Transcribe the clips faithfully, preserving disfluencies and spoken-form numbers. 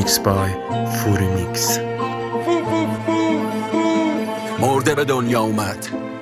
ریمیکس بای فوریمیکس. مرده به دنیا اومد،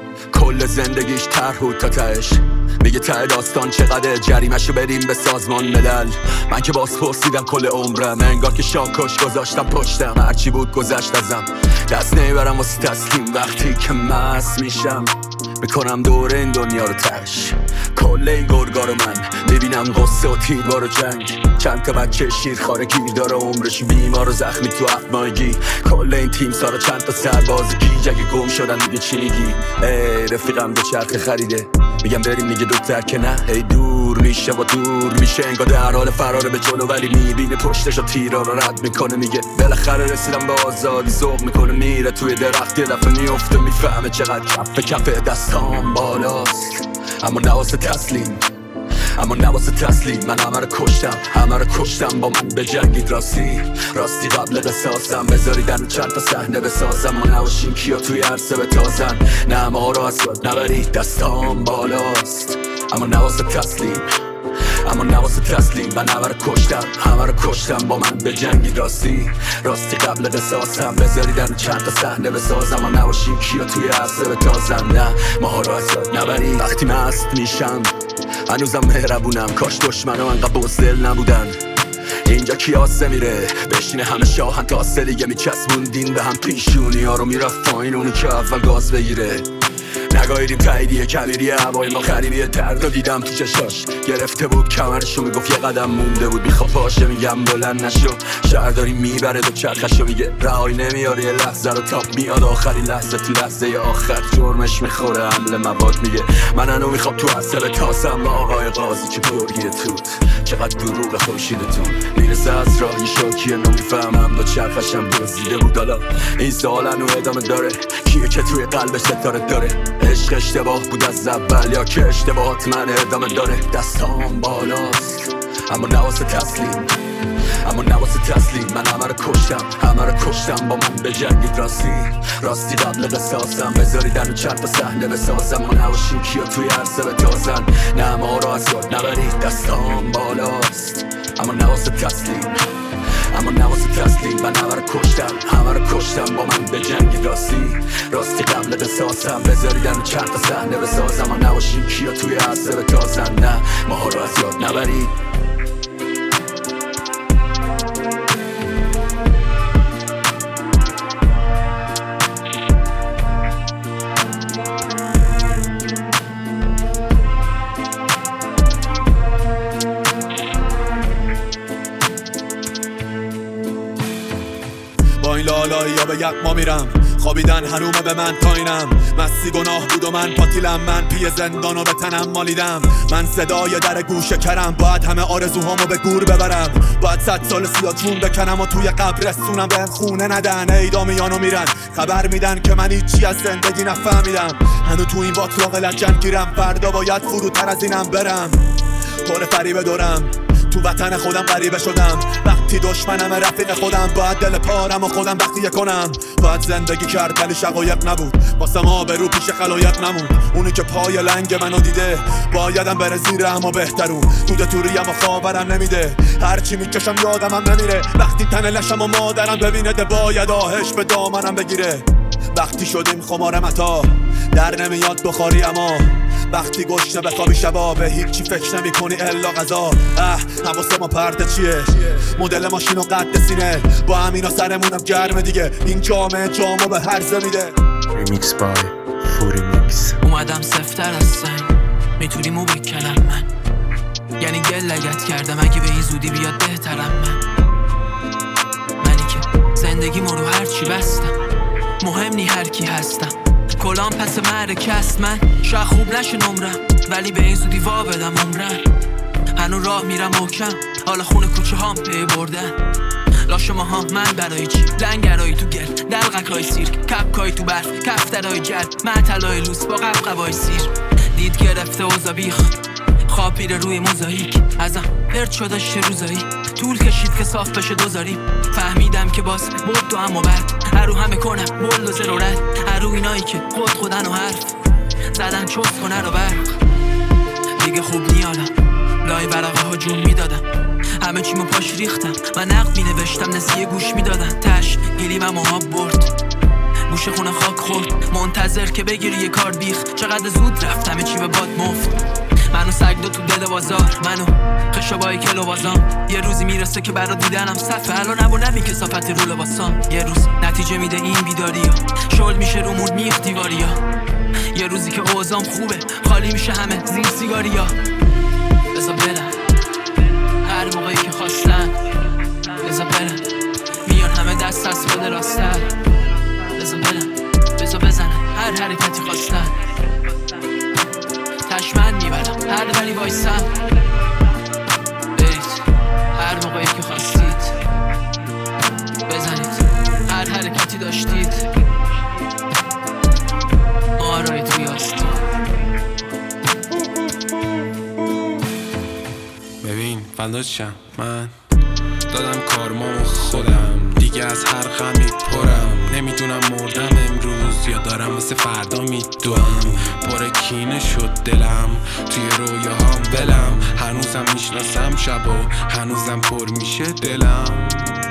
کل زندگیش طرح بود تا تهش. میگه ته داستان چقدر جریمشو بریم به سازمان ملل. من که باز پرسیدم کل عمرم، انگار که شاکش گذاشتم پشتم. هرچی بود گذشت ازم، دست نمیبرم واسه تسلیم. وقتی که مست میشم میکنم دور این دنیا رو تش. کل این گرگا رو من میبینم قصه و تیربار و جنگ. چند تا بچه شیرخواره گیر داره عمرش بیمار و زخمی تو هفت ماهگی. کل این تیم سارا چند تا سرباز گیج اگه گم شدن دیگه چی میگی؟ ای رفیقم دو چرخ خریده، میگم بریم میگه دکتر که نه. هی دور میشه و دور میشه، انگار در حال فراره به جلو، ولی میبینه پشتشو تیرا رو رد میکنه. میگه بالاخره رسیدم به آزادی. ذوق میکنه میره توی درخت، یه دفعه میفته میفهمه چقدر کف کف دستام بالاست. اما نواسه تسلیم، اما نواسه تسلیم. من همه رو کشتم، همه رو کشتم. با من بجنگید راستی راستی قبل قصاصم. بذاریدن چند تا صحنه بسازم. ما نباشیم کیا توی عرصه بتازن. نه ما رو از یاد نبرید، دستام بالاست. اما نواسه تسلیم، اما نواسه تسلیم. من همه رو کشتم، همه رو کشتم. با من بجنگید راستی راستی قبل قصاصم. بذاریدن چند تا صحنه بسازم. ما نباشیم کیا توی عرصه بتازن. نه ما رو از یاد نبرید. وقتی مست میشم هنوزم مهربونم، کاش دشمنم انقدر بزدل نبودن. اینجا کیاسه میره بشینه همه شاهن تا سه دیگه میچسبوندین به هم پیشونی ها رو. میرفت پایین اونی که اول گاز بگیره. نگاهیدیم تاییدیه کبیری هوای ما خریبیه. درد رو دیدم تو چشاش گرفته بود کمرشو. میگفت یه قدم مونده بود میخواد پاشه. میگم بلند نشو، شهر داری میبره دو چرخشو. میگه رهایی نمیاره یه لحظه رو، تاپ میاد آخری لحظه. تو لحظه آخر جرمش میخوره حمله مواد. میگه من انو میخوام تو اصل تاسم با آقای قاضی که برگیه توت. چقدر دروغ خورشیدتون میرسه از راهی شاکیه. نمیفهمم دو چرخشم دزدیده بود. حالا این سوال انو ادامه داره، کیه که توی قلبش ستاره داره؟ عشق اشتباه بود از اول یا که اشتباهات من ادامه داره؟ دستام بالاست اما نواسه تسلیم، اما نواسه تسلیم. من همه رو کشتم، همه رو کشتم. با من بجنگید راستی راستی قبل قصاصم. بذاریدن چند تا صحنه بسازم. ما نباشیم کیا توی عرصه بتازن. نه ما رو از یاد نبرید، دستام بالاست اما نواسه تسلیم، اما نواسه تسلیم. من همه رو کشتم، همه رو کشتم. با من بجنگید راستی راستی قبل قصاصم. بذاریدن چند تا صحنه بسازم. ما نباشیم کیا توی عرصه بتازن. نه ما رو از یاد نبرید. با این لالایی ها به یقما میرم، خوابیدن حرومه به من تاینم. مستی گناه بود و من پاتیلم، من پی زندان و به تنم مالیدم. من صدای در گوشه کرم، باید همه آرزوهامو به گور ببرم. باید صد سال سیاه جون بکنم و توی قبرستونم بهم خونه ندن. اعدامیانو میرن خبر میدن که من هیچی از زندگی نفهمیدم. هنو تو این باطلاق لجن گیرم، فردا باید فرودتر از اینم برم. پر فریب دورم، تو وطن خودم غریبه شدم. وقتی دشمنم رفیق خودم، باید دل پارم و خودم وقتی کنم. باید زندگی کرد ولی شقایق نبود، واسه ما به رو پیش خلایق نموند. اونی که پای لنگ منو دیده بایدم بره زیر اما بهترون. دوده توریم و خوابرم نمیده، هرچی میکشم یادمم نمیره. وقتی تن لشم و مادرم ببینه ده باید آهش به دامنم بگیره. وقتی شدیم خمار متا در نمیاد بخاری، اما وقتی گشنه بخوابی شبا به هیچی فکر نمی کنی الا غذا. اه حواس ما پرده چیه؟ مدل ماشین و قد سینه، با همینا سرمونم گرمه دیگه. این جامعه جامو به هرزه میده. ریمیکس بای فوریمیکس. اومدم سفتر از سنگ، میتونی مو بکنم من. یعنی گل لگت کردم اگه به این زودی بیاد بهترم من. منی که زندگی مو رو هرچی بستم، مهم نی هر کی هستم. کلام پس معرکه است من، شاید خوب نشه نمرم ولی به این زودی وا بدم عمرم. هنو راه میرم محکم، حالا خونه کوچه هام پی بردن. لاش ما ها من برای چی؟ لنگرایی تو گل، دلقکای سیرک، کپکای تو برف، کفترهای جل، معطلای لوس با قبقبای سیر. دید گرفته اوزا بیخ، خواب میره روی موزاییک. ازم پرد شده شه روزایی، طول کشید که صاف بشه دوزاریم. فهمیدم که باز بود تو هم و بعد هرو همه کنم بلدوزر و رد. هرو اینایی که خود خودن و حرف زدن چوز کنه رو برق. دیگه خوب نیالم، لای ورقه ها جون میدادم. همه چیمو پاش ریختم. من نقد می نوشتم نسیه گوش می دادن. تش گلیمم و آب برد، گوشه خونه خاک خورد. منتظر که بگیری یه کار بیخ. چقدر زود رفت همه چی به باد مفت. منو سگ دو تو دل بازار، منو خشابای کلو بازام. یه روزی میرسه که برا دیدنم صفه. الان نبو نمی کسافت رو لباسام. یه روز نتیجه میده این بیداریا، شل میشه رو مود میخ دیواریا. یه روزی که اوزام خوبه خالی میشه همه زیر سیگاریا. بزا برم هر موقعی که خواستن، بزا برم میان همه دست از بده راستن. بزا برم بزا بزنم هر حرکتی خواستن. تشمن میبرم هر ولی وایسم. برید هر موقعی که خواستید بزنید هر حرکتی داشتید. آرای توی هستید. ببین فداشم من دادم کارمامو خودم، دیگه از هر غمی پرم. نمیدونم مردم امروز یا دارم واسه فردا میدوام. پر کینه شد دلم توی رویاهام ولم. هنوزم میشناسم شب و هنوزم پر میشه دلم.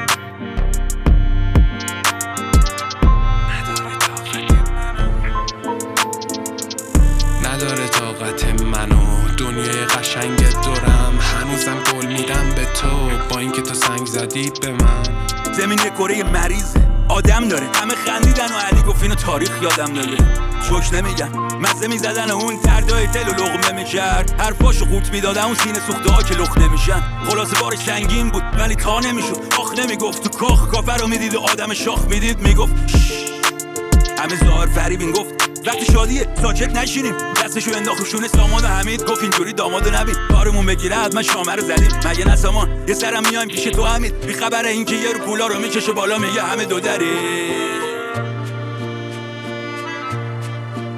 نداره طاقت منو دنیای قشنگ دورم. هنوزم قول میدم به تو با اینکه تو سنگ زدی به من. زمین یه کره مریضه آدم داره. همه خندیدن و علی گفت اینو تاریخ یادم داره. شوش نمیگم مزه میزدن و اون تردای تل و لقمه میکرد. حرفاشو قورت میدادن اون سینه سوخته ها که لخت نمیشن. خلاصه بارش سنگین بود ولی تا نمیشد. آخ نمیگفت تو کاخ کافر رو میدید و آدم شاخ میدید میگفت همه ظاهر فریبین. گفت وقتی شادیه ساکت نشینیم. دستشو انداخت رو شونه سامان و حمید. گفت اینجوری دامادو نبید کارمون بگیره حتما شامه رو زدیم. مگه نه سامان یه سرم میایم پیش تو حمید. بی خبره این که یه رو پولا رو میکشه بالا میگه همه دو دری.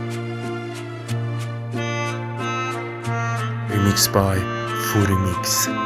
Remix by Furi Mix.